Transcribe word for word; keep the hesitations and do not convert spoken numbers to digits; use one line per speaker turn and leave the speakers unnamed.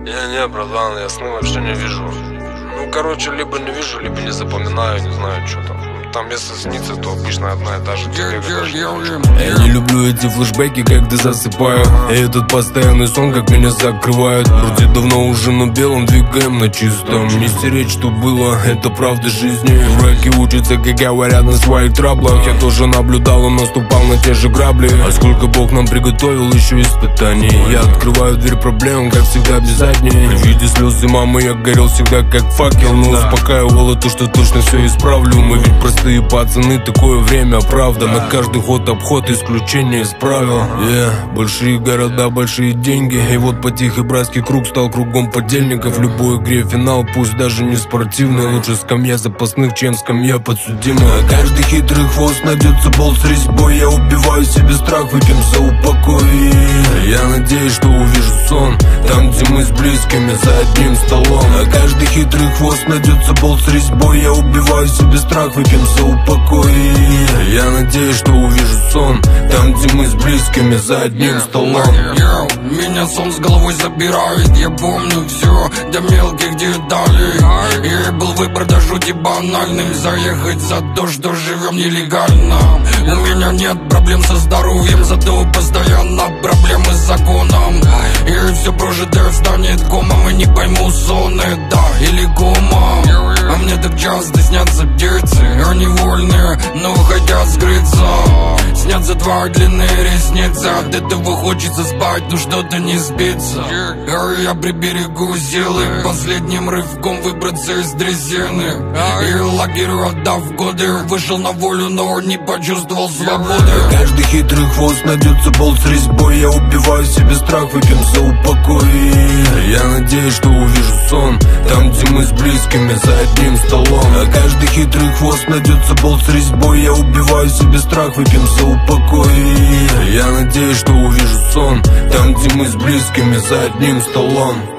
Не-не, братан, я сны вообще не вижу. Ну, короче, либо не вижу, либо не запоминаю, не знаю, что там. Там, если снится, то обычно одна и та же тебе.
Я не люблю эти флешбеки, когда засыпаю. И этот постоянный сон, как меня закрывают. Вроде давно уже на белом, двигаем на чистом. Не стереть, что было, это правда жизни. Дураки учатся, как говорят, на своих траблах. Я тоже наблюдал, он наступал на те же грабли. А сколько Бог нам приготовил еще испытаний. Я открываю дверь проблем, как всегда, без задней. При виде слез мамы я горел всегда как факел. Но успокаивало то, что точно все исправлю. Мы ведь простые пацаны, такое время, правда. На каждый ход обход, исключение из правил. Yeah. Большие города, большие деньги. И вот потихий братский круг стал кругом подельников. В любой игре финал, пусть даже не спортивный. Лучше скамья запасных, чем скамья подсудимых. Каждый хитрый хвост найдется болт с резьбой. Я убиваю себе страх, выпьем за упокой. Я надеюсь, что увижу сон там, где мы с близкими за одним столом. А каждый хитрый хвост найдется болт с резьбой. Я убиваю себе страх, выпьем за упокой. Я надеюсь, что увижу сон там, где мы с близкими за одним столом.
Меня сон с головой забирает. Я помню все до мелких деталей. И был выбор до жути банальным. Заехать за то, что живем нелегально. У меня нет проблем со здоровьем, зато постоянно проблемы с законом. И все прожитое станет комом. И не пойму, сон это или кома. А мне так часто снятся птицы. Они вольные, но хотят скрыться. Снятся два длинные ресницы. От этого хочется спать, но что-то не спится. Я приберегу силы последним рывком выбраться из дрезины. И лагерь отдав годы, вышел на волю, но не почувствовал свободы.
Каждый хитрый хвост найдется болт с резьбой. Я убиваю себе страх, выпьем за упокой. Я надеюсь, что увижу сон там, где мы с близкими за одним столом. А каждый хитрый хвост найдется болт с резьбой. Я убиваю себе страх, выпьем за упокой. Я надеюсь, что увижу сон там, где мы с близкими за одним столом.